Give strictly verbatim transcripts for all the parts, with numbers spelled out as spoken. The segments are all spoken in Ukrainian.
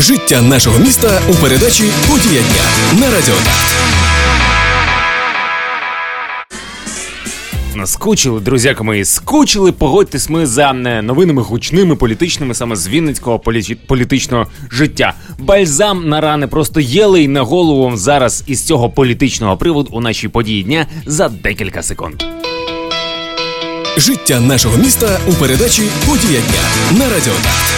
Життя нашого міста у передачі «Подія дня» на Радіо Такт. Скучили, друзяки мої, скучили, погодьтесь ми за новинами гучними політичними саме з вінницького полі... політичного життя. Бальзам на рани, просто єлей на голову зараз із цього політичного приводу у нашій події дня за декілька секунд. Життя нашого міста у передачі «Подія дня» на Радіо Такт.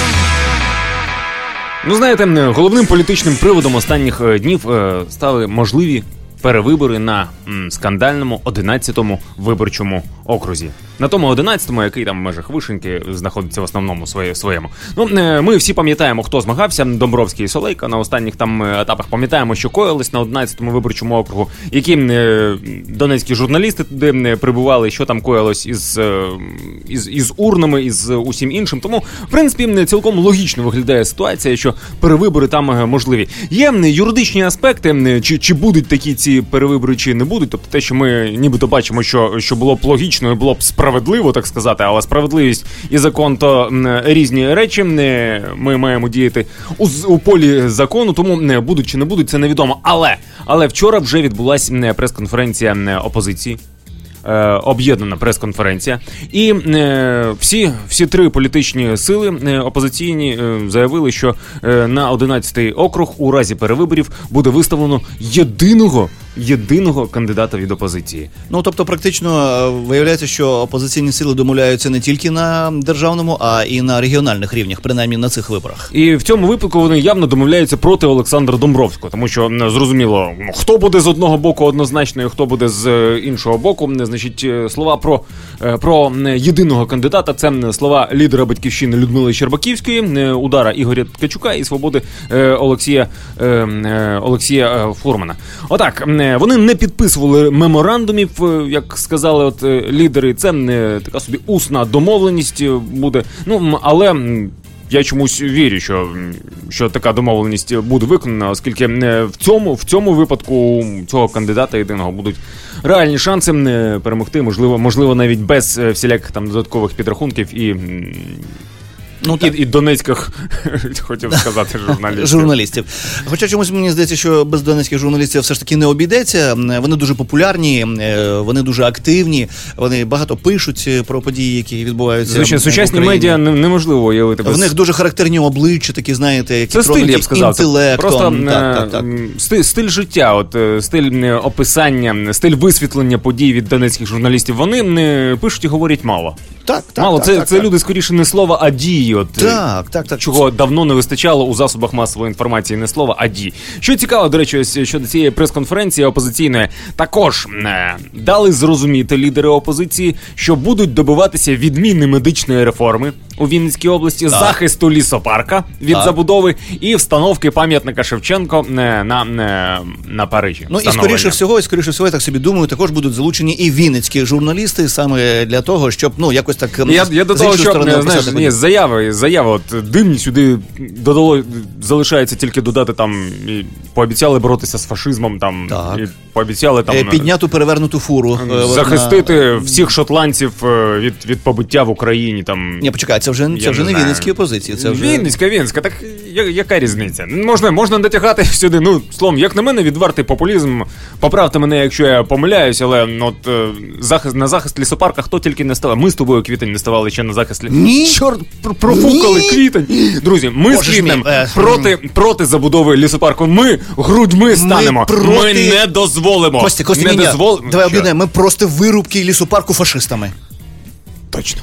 Ну, знаєте, головним політичним приводом останніх днів стали можливі перевибори на м, скандальному одинадцятому виборчому окрузі. На тому одинадцятому, який там в межах Вишеньки знаходиться в основному своє, своєму. Ну, ми всі пам'ятаємо, хто змагався, Домбровський і Солейко на останніх там етапах. Пам'ятаємо, що коїлось на одинадцятому виборчому округу, які е, донецькі журналісти туди прибували, що там коїлось із, із, із урнами, із усім іншим. Тому, в принципі, цілком логічно виглядає ситуація, що перевибори там можливі. Є юридичні аспекти, чи, чи будуть такі ці перевибори, чи не будуть. Тобто те, що ми нібито бачимо, що, що було б логічно і було б справедливо, так сказати, але справедливість і закон то різні речі. Ми маємо діяти у, у полі закону, тому не будуть чи не будуть, це невідомо. Але, але вчора вже відбулася прес-конференція опозиції. Е, об'єднана прес-конференція. І е, всі, всі три політичні сили е, опозиційні е, заявили, що е, на одинадцятий округ у разі перевиборів буде виставлено єдиного єдиного кандидата від опозиції. Ну, тобто, практично виявляється, що опозиційні сили домовляються не тільки на державному, а і на регіональних рівнях, принаймні на цих виборах. І в цьому випадку вони явно домовляються проти Олександра Домбровського, тому що зрозуміло, хто буде з одного боку однозначно і хто буде з іншого боку. Значить, слова про, про єдиного кандидата – це слова лідера «Батьківщини» Людмили Щербаківської, удара Ігоря Ткачука і «Свободи» Олексія, Олексія Фурмана. Отак, вони не підписували меморандумів, як сказали от лідери. Це не така собі усна домовленість буде. Ну, але я чомусь вірю, що, що така домовленість буде виконана, оскільки в цьому, в цьому випадку у цього кандидата єдиного будуть реальні шанси перемогти, можливо, можливо навіть без всіляких там додаткових підрахунків і... Ну, і, і донецьких, хотів сказати, журналістів. журналістів. Хоча чомусь мені здається, що без донецьких журналістів все ж таки не обійдеться. Вони дуже популярні, вони дуже активні, вони багато пишуть про події, які відбуваються. Звичайно, сучасні медіа неможливо уявити без... В них дуже характерні обличчя, такі, знаєте, які це стиль, я б сказав. інтелектом. Просто так, так, так. Стиль, стиль життя, от, стиль описання, стиль висвітлення подій від донецьких журналістів. Вони не пишуть і говорять мало. Так, так, Мало, так, це, так, це так. люди, скоріше, не слова, а дії. От, так, так, так. Чого давно не вистачало у засобах масової інформації, не слова, а дії. Що цікаво, до речі, щодо цієї прес-конференції опозиційної, також е, дали зрозуміти лідери опозиції, що будуть добиватися відміни медичної реформи у Вінницькій області, так. захисту лісопарка від так. забудови і встановки пам'ятника Шевченко на, на, на, на Парижі. Ну і скоріше всього, і скоріше всього, я так собі думаю, також будуть залучені і вінницькі журналісти саме для того, щоб, ну, якось так я, я до того, що, не, знаєш, ні, заяви, заяви, от дивні сюди додало, залишається тільки додати там, і пообіцяли боротися з фашизмом, там, так. і пообіцяли там... Е, підняту перевернуту фуру. Захистити на... всіх шотландців від, від побиття в Україні, там... Ні, почекай, це вже, це вже не, не Вінницькі опозиції, це вже... Вінницька, Вінницька, так я, яка різниця? Можна, можна дотягати сюди, ну, словом, як на мене, відвертий популізм, поправте мене, якщо я помиляюсь, але от, захист, на захист лісопарка хто тільки не ставав. Ми з тобою, Квітень, не ставали ще на захист лісопарка. Ні! Чорт, профукали, Ні! Квітень! Друзі, ми Боже з Квітнем е... проти, проти забудови лісопарку. Ми грудьми станемо. Ми, проти... ми не дозволимо. Костя, Костя, не ні, дозвол... давай об'єднаємо. Ми проти вирубки лісопарку фашистами. Точно.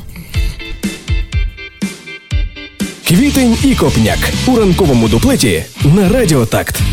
Квітень і Копняк у ранковому дуплеті на Радіо Такт.